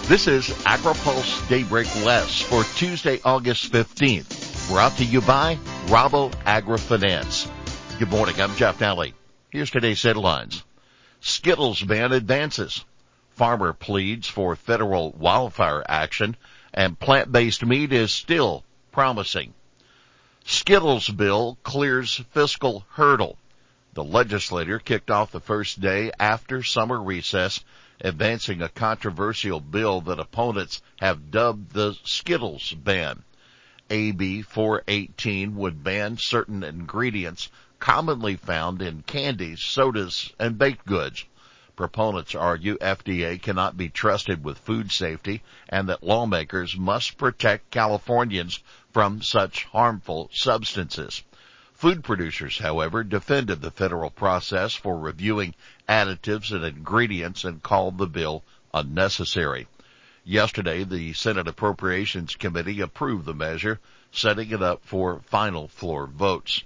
This is AgriPulse Daybreak West for Tuesday, August 15th. Brought to you by Rabo AgriFinance. Good morning, I'm Jeff Nally. Here's today's headlines. Skittles ban advances. Farmer pleads for federal wildfire action, and plant-based meat is still promising. Skittles bill clears fiscal hurdle. The legislature kicked off the first day after summer recess, advancing a controversial bill that opponents have dubbed the Skittles ban. AB 418 would ban certain ingredients commonly found in candies, sodas, and baked goods. Proponents argue FDA cannot be trusted with food safety and that lawmakers must protect Californians from such harmful substances. Food producers, however, defended the federal process for reviewing additives and ingredients and called the bill unnecessary. Yesterday, the Senate Appropriations Committee approved the measure, setting it up for final floor votes.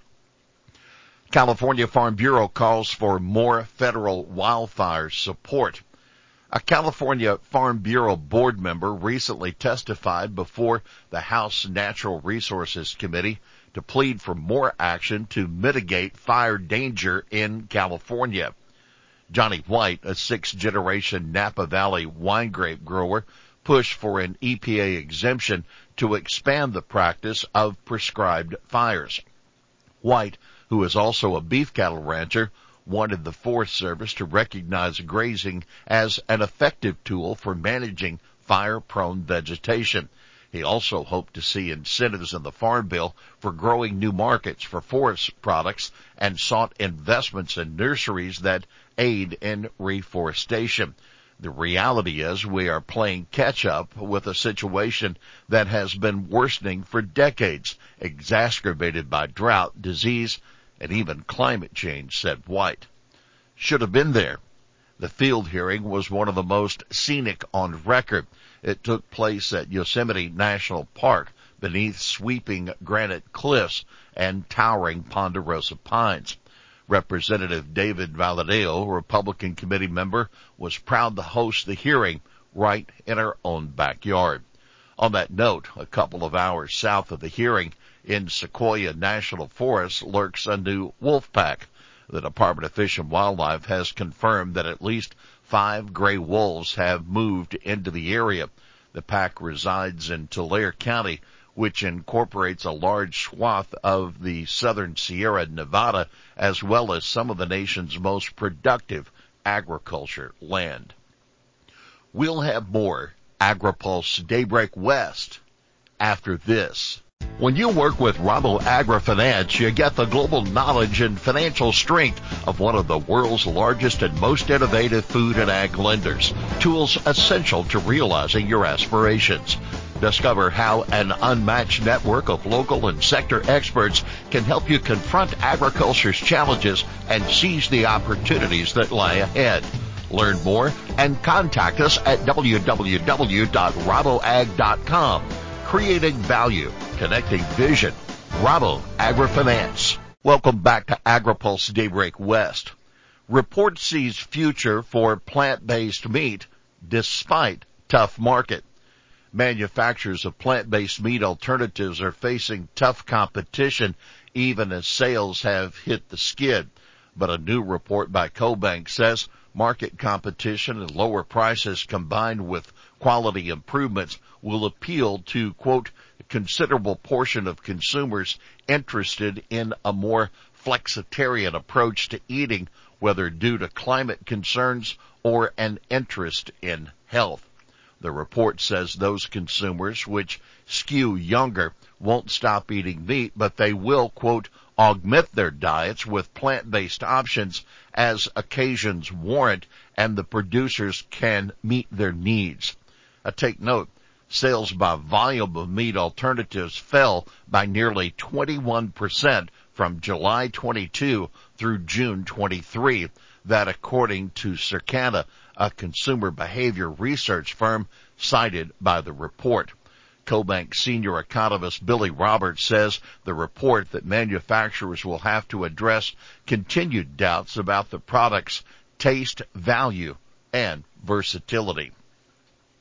California Farm Bureau calls for more federal wildfire support. A California Farm Bureau board member recently testified before the House Natural Resources Committee to plead for more action to mitigate fire danger in California. Johnny White, a sixth-generation Napa Valley wine grape grower, pushed for an EPA exemption to expand the practice of prescribed fires. White, who is also a beef cattle rancher, wanted the Forest Service to recognize grazing as an effective tool for managing fire-prone vegetation. He also hoped to see incentives in the Farm Bill for growing new markets for forest products and sought investments in nurseries that aid in reforestation. The reality is we are playing catch-up with a situation that has been worsening for decades, exacerbated by drought, disease, and even climate change, said White. Should have been there. The field hearing was one of the most scenic on record. It took place at Yosemite National Park beneath sweeping granite cliffs and towering ponderosa pines. Representative David Valadao, Republican committee member, was proud to host the hearing right in our own backyard. On that note, a couple of hours south of the hearing in Sequoia National Forest lurks a new wolf pack. The Department of Fish and Wildlife has confirmed that at least 5 gray wolves have moved into the area. The pack resides in Tulare County, which incorporates a large swath of the southern Sierra Nevada, as well as some of the nation's most productive agriculture land. We'll have more AgriPulse Daybreak West after this. When you work with Rabo AgriFinance, you get the global knowledge and financial strength of one of the world's largest and most innovative food and ag lenders. Tools essential to realizing your aspirations. Discover how an unmatched network of local and sector experts can help you confront agriculture's challenges and seize the opportunities that lie ahead. Learn more and contact us at www.raboag.com. Creating value, connecting vision. Rabo AgriFinance. Welcome back to AgriPulse Daybreak West. Report sees future for plant-based meat despite tough market. Manufacturers of plant-based meat alternatives are facing tough competition even as sales have hit the skid. But a new report by CoBank says market competition and lower prices combined with quality improvements will appeal to, quote, a considerable portion of consumers interested in a more flexitarian approach to eating, whether due to climate concerns or an interest in health. The report says those consumers, which skew younger, won't stop eating meat, but they will, quote, augment their diets with plant-based options as occasions warrant and the producers can meet their needs. Take note, sales by volume of meat alternatives fell by nearly 21% from July 22 through June 23. That according to Circana, a consumer behavior research firm cited by the report. CoBank senior economist Billy Roberts says the report that manufacturers will have to address continued doubts about the product's taste, value, and versatility.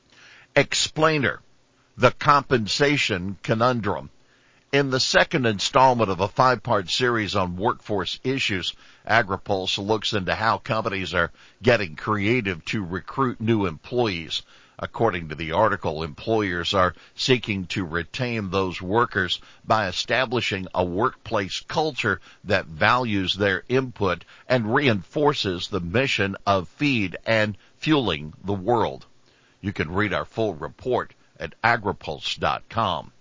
Explainer, the compensation conundrum. In the second installment of a 5-part series on workforce issues, AgriPulse looks into how companies are getting creative to recruit new employees. According to the article, employers are seeking to retain those workers by establishing a workplace culture that values their input and reinforces the mission of feed and fueling the world. You can read our full report at agripulse.com.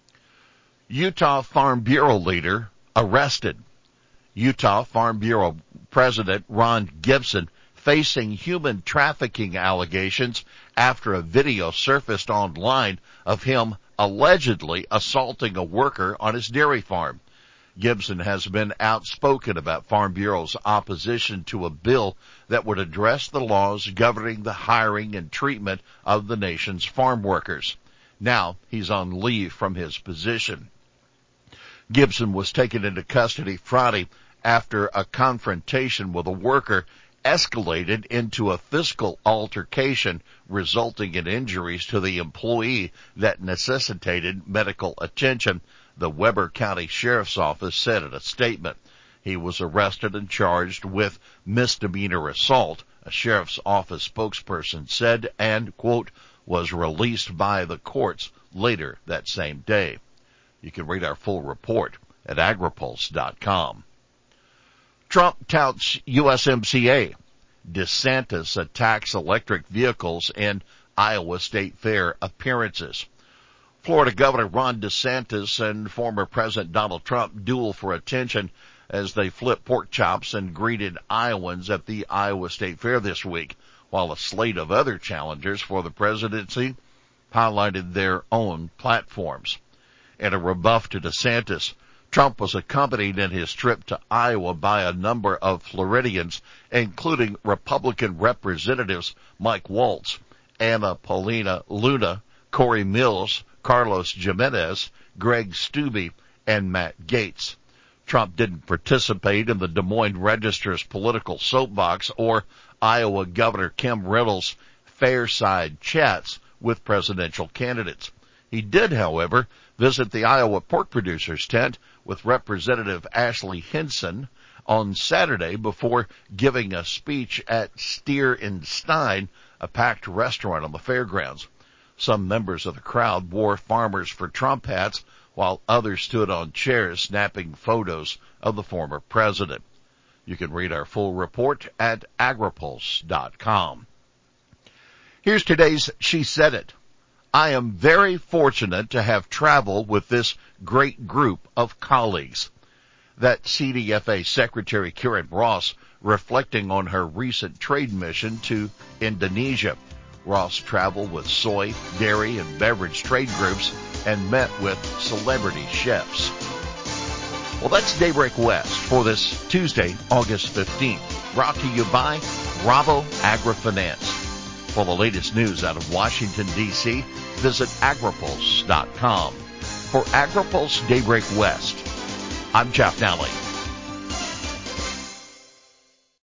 Utah Farm Bureau leader arrested. Utah Farm Bureau President Ron Gibson facing human trafficking allegations after a video surfaced online of him allegedly assaulting a worker on his dairy farm. Gibson has been outspoken about Farm Bureau's opposition to a bill that would address the laws governing the hiring and treatment of the nation's farm workers. Now he's on leave from his position. Gibson was taken into custody Friday after a confrontation with a worker escalated into a physical altercation, resulting in injuries to the employee that necessitated medical attention, the Weber County Sheriff's Office said in a statement. He was arrested and charged with misdemeanor assault, a Sheriff's Office spokesperson said, and, quote, was released by the courts later that same day. You can read our full report at agripulse.com. Trump touts USMCA. DeSantis attacks electric vehicles in Iowa State Fair appearances. Florida Governor Ron DeSantis and former President Donald Trump duel for attention as they flipped pork chops and greeted Iowans at the Iowa State Fair this week, while a slate of other challengers for the presidency highlighted their own platforms. In a rebuff to DeSantis, Trump was accompanied in his trip to Iowa by a number of Floridians, including Republican Representatives Mike Waltz, Anna Paulina Luna, Corey Mills, Carlos Jimenez, Greg Steube, and Matt Gaetz. Trump didn't participate in the Des Moines Register's political soapbox or Iowa Governor Kim Reynolds' Fairside chats with presidential candidates. He did, however, visit the Iowa pork producers tent with Representative Ashley Hinson on Saturday before giving a speech at Steer and Stein, a packed restaurant on the fairgrounds. Some members of the crowd wore Farmers for Trump hats, while others stood on chairs snapping photos of the former president. You can read our full report at agripulse.com. Here's today's She Said It. I am very fortunate to have traveled with this great group of colleagues. That CDFA Secretary Karen Ross reflecting on her recent trade mission to Indonesia. Ross traveled with soy, dairy, and beverage trade groups and met with celebrity chefs. Well, that's Daybreak West for this Tuesday, August 15th. Brought to you by Bravo AgriFinance. For the latest news out of Washington, D.C., visit agripulse.com. For AgriPulse Daybreak West, I'm Jeff Nally.